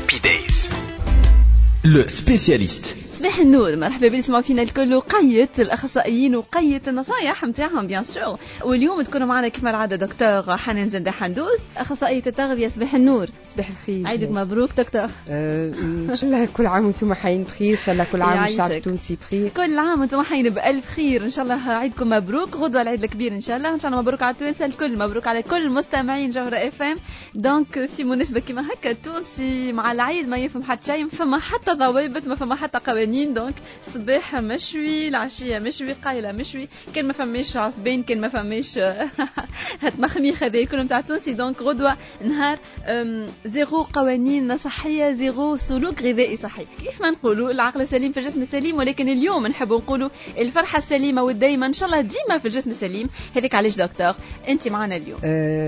Happy Days. Le spécialiste. صباح النور، مرحبا بكم سمعوا فينا الكل وقية الأخصائيين وقية النصايح متاعهم بيان سور. واليوم تكونوا معنا كما العادة دكتور حنان زنده حندوز أخصائية التغذية. صباح النور. صباح الخير. عيدك مبروك دكتور. إن شاء الله كل عام وانتم حيين بخير. إن شاء الله كل عام الشعب التونسي بخير. كل عام وانتم حيين بألف خير. إن شاء الله عيدكم مبروك، غدوة العيد الكبير إن شاء الله. إن شاء الله مبروك على التوانسة الكل، مبروك على كل مستمعين جوهرة FM. دونك في مناسبة كما هكا التونسي مع العيد ما يفهم حتى شيء، ما فما حتى ضوابط، ما فما حتى قوانين. دونك الصباح مشوي، العشية مشوي، قايلة مشوي، كان ما فماش عصبين، كان ما فماش هتمخميخ هذا كلهم تاع تونسي. دونك غدوة نهار زيرو قوانين صحية، زيرو سلوك غذائي صحي. كيف ما نقولوا العقل السليم في الجسم السليم، ولكن اليوم نحب نقولوا الفرحة السليمة والدايما إن شاء الله ديما في الجسم السليم. هذيك علاش دكتور أنت معنا اليوم.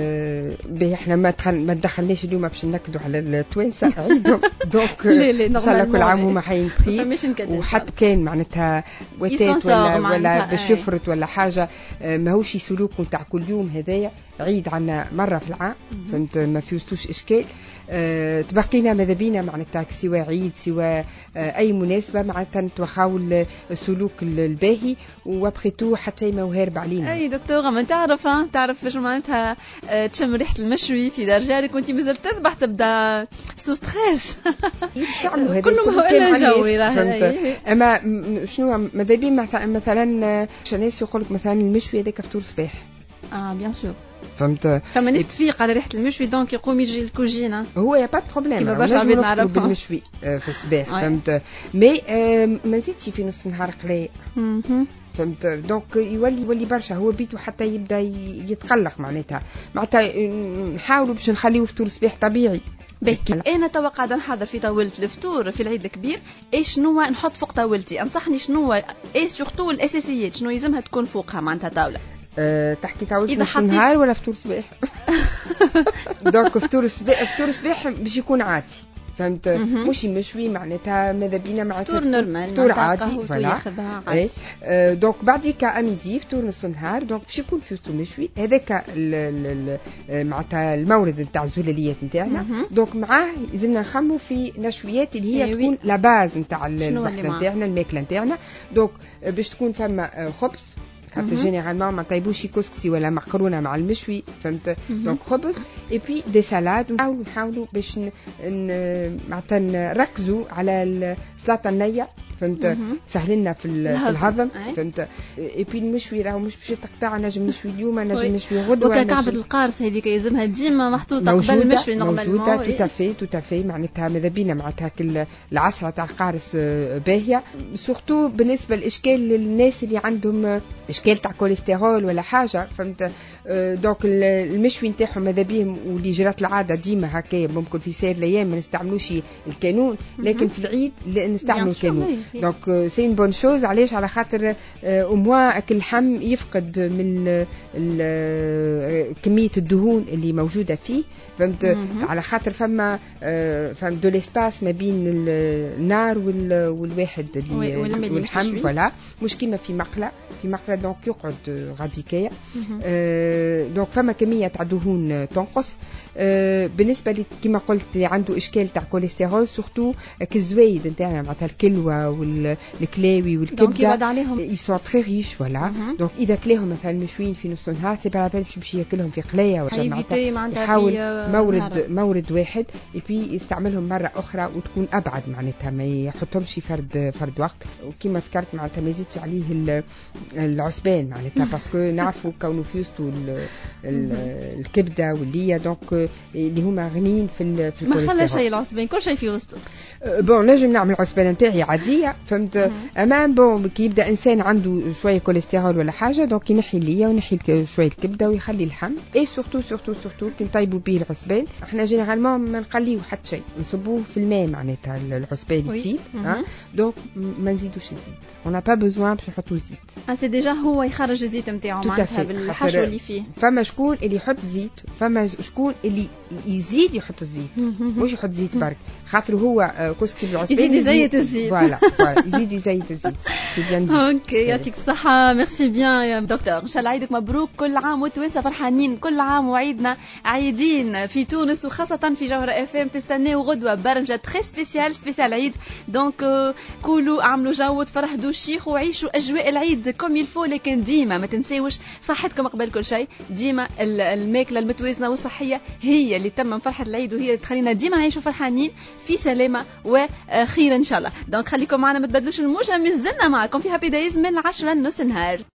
احنا ما دخلناش اليوم باش نكدوا على التوانسة عيدهم. دونك إن شاء الله كل عام هما حيين بخير. وحتى كان معناتها وتات ولا باش يفرط ولا حاجة، ماهوش سلوك نتاع كل يوم. هدايا عيد عنا مرة في العام، فهمت، ما فيهوش إشكال. تبقينا ماذا بينا معناتها سوى عيد سوى أي مناسبة معناتها نتوخاو السلوك الباهي، وابخيتو حتى شيء ما هارب علينا. أي دكتورة ما تعرف فاش معناتها تشم ريحة المشوي في دار جارك وانت مازال تذبح تبدا سو ستريس. يعملوا هذا كلهم هو إلا جوي. أما شنو ماذا بين مثلا الناس يقولك مثلا المشوي هذاك فطور صباح. بيان سور. فهمت. فما ناس تفيق على ريحة المشوي دونك يقوم يجي الكوجينة. هو يا با بروبليم كيما برشا عباد نعرفهم بالمشوي في الصباح. فهمت. مي ما نزيدش في نص النهار قليل. فهمت. دونك يولي برشا هو بيته حتى يبدا يتقلق معناتها نحاولوا باش نخليه فطور صباح طبيعي. انا توا قاعده نحضر في طاوله الفطور في العيد الكبير. ايش شنو نحط فوق طاولتي؟ انصحني شنو ايش سورتو الاساسيات شنو يلزمها تكون فوقها معناتها طاوله. تحكي طاولة نص النهار ولا فطور صباح؟ دونك فطور صباح باش يكون عادي. فهمت. مش مشوي معناتها ماذا بينا معناتها فطور نورمال، فطور عادي. فوالا. دونك بعديك اميدي فطور نص النهار. دونك باش يكون فيه فطور مشوي هذاك معناتها المورد نتاع الزلاليات نتاعنا. دونك معاه لازمنا نخمو في نشويات اللي هي تكون لا باز نتاع البحث نتاعنا، الماكله نتاعنا. دونك باش تكون فما خبز، خاطر جينيرالمون ما طيبوش كسكسي ولا مقرونه مع المشوي. فهمت. دونك خبز اي بي دي سالاد. نحاولوا باش معناتها نركزوا على السلطه النيه. فهمت. سهل لنا في الهضم. فهمت. اي بي المشوي راهو مش باش تقطع، نجم نشوي اليوم نجم نشوي غدوه. وكعبة القارص هذيك يلزمها ديما محطوطه قبل المشوي نورمالمون. موجوده توتافي معناتها ماذا بينا معناتها العصره تاع القارص باهيه. سورتو بالنسبه للاشكال للناس اللي عندهم اشكال تاع كوليسترول ولا حاجه. فهمت. دونك المشوي نتاعهم ماذا بيهم واللي جرات العاده ديما هكايا. ممكن في سير الايام ما نستعملوش الكانون، لكن في العيد نستعملوا الكانون. دونك سي اون بون شوز. علاش؟ على خاطر اموا اكل اللحم يفقد من كميه الدهون اللي موجوده فيه. فهمت. على خاطر فما دو ليسباس ما بين النار والواحد اللي واللحم. فوالا مش كيما في مقله دونك يقعد غاديكايا. دونك فما كميه تاع دهون تنقص. بالنسبه لي كما قلت اللي عنده اشكال تاع كوليسترول سورتو كالزوايد نتاعنا معناتها الكلوه والكلاوي والكبده يسون تري ريش. فوالا. دونك اذا كلاهم مثلا مشويين في نص النهار سي با باش يمشي ياكلهم في قلايه ولا يحاول مورد واحد يبي يستعملهم مره اخرى وتكون ابعد معناتها ما يحطهمش فرد وقت. وكما ذكرت معناتها ما يزيدش عليه العصبان معناتها باسكو نعرفوا كونه فيوستو الكبده والليه. دونك اللي هما غنيين في ما خلى شيء العصبان كل شيء في وسطه. بون نجم نعمل عصبان نتاعي عاديه. فهمت. امام بون كي يبدا انسان عنده شويه كوليسترول ولا حاجه دونك ينحي الليه وينحي شويه الكبده ويخلي اللحم. اي سورتو كي نطيبوا به العصبان احنا جينيرالمون ما نقليو حتى شيء، نصبوه في الماء معناتها العصبان يطيب. دونك ما نزيدوش الزيت. on n'a pas besoin بيزوان باش نحطوا زيت. سي ديجا هو يخرج الزيت نتاعو معناتها بالحشو اللي فيه. فما شكون اللي يحط زيت، فما شكون اللي يزيد يحط الزيت، مش يحط زيت برك، خاطر هو كسكسي بالعصبان يزيد يزيت الزيت. فوالا يزيد يزيت الزيت. اوكي يعطيك الصحة، ميرسي بيان يا دكتور. ان شاء الله عيدك مبروك، كل عام والتوانسة فرحانين، كل عام وعيدنا عيدين في تونس وخاصة في جوهرة اف ام. تستناو غدوة برمجة تري سبيسيال عيد، دونك كولوا اعملوا جو تفرحوا الشيخ وعيشوا اجواء العيد كوم يلفو. لكن ديما ما تنساوش صحتكم قبل كل شيء، ديما الماكلة المتوازنة والصحية هي اللي تم فرحة العيد وهي اللي تخلينا ديما نعيشوا فرحانين في سلامة وخير ان شاء الله. دونك خليكم معنا، ما تبدلوش الموجة، مازلنا معكم في هابي دايز من 10 لنص النهار.